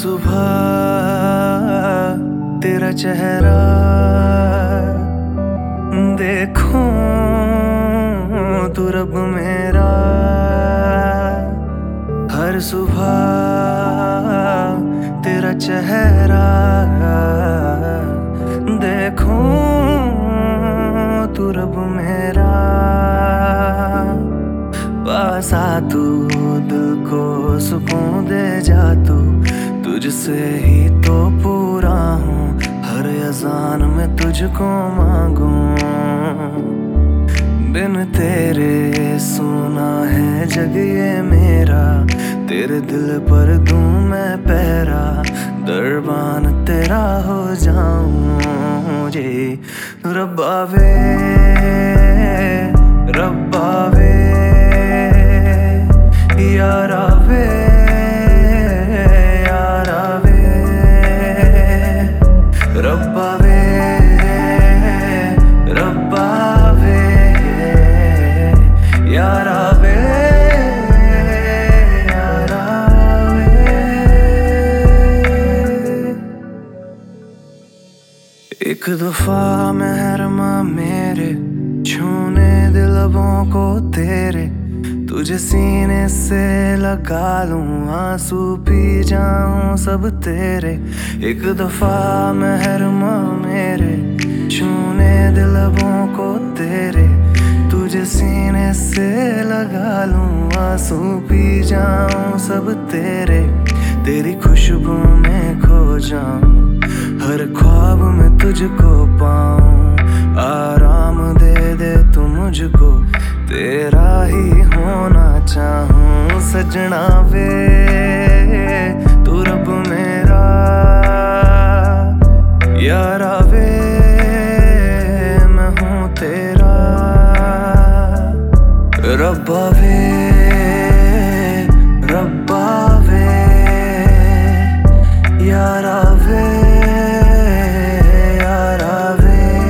सुबह तेरा चेहरा देखूं तू रब मेरा। हर सुबह तेरा चेहरा देखूं तू रब मेरा। पास आ तू दिल को सुकून दे जा तू, तुझसे ही तो पूरा हूँ। हर अज़ान में तुझको मांगूं, बिन तेरे सुना है जग ये मेरा। तेरे दिल पर दूं मैं पहरा, दरबान तेरा हो जाऊं जी। रब्बा वे रब्बा वे यारा वे यारा वे। रब्बा वे रब्बा वे यारा वे यारा वे। एक दफा महरमा मेरे छूने दिल लबों को तेरे, तुझे सीने से लगा लूं आंसू पी जाऊं सब तेरे। एक दफा महरमा मेरे छूने दिल लबों को तेरे, तुझे सीने से लगा लूं आंसू पी जाऊं सब तेरे। तेरी खुशबू में खो जाऊं, हर ख्वाब में तुझको पाऊं। आराम दे दे तू मुझको, तेरा ही होना चाहूं। सजना वे तू रब मेरा, यारा वे मैं हूँ तेरा। रब्बा वे रब्बा वे यारा वे यारा वे।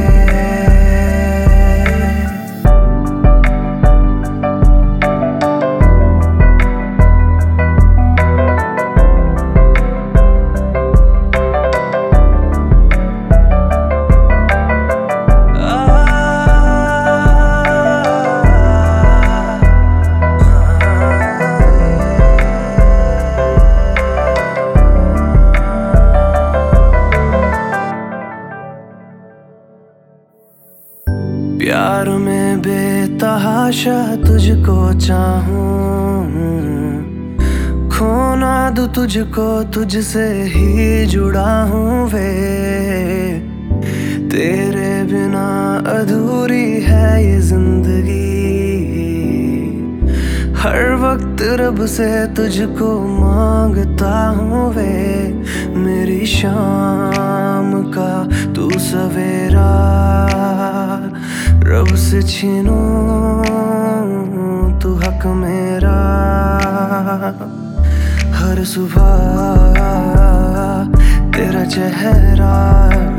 प्यार में बेतहाशा तुझको चाहूं, खोना दूं तुझको तुझसे ही जुड़ा हूँ वे। तेरे बिना अधूरी है ये जिंदगी, हर वक्त रब से तुझको मांगता हूँ वे। मेरी शाम का तू सवेरा, रब से छीनूं तू हक मेरा। हर सुबह तेरा चेहरा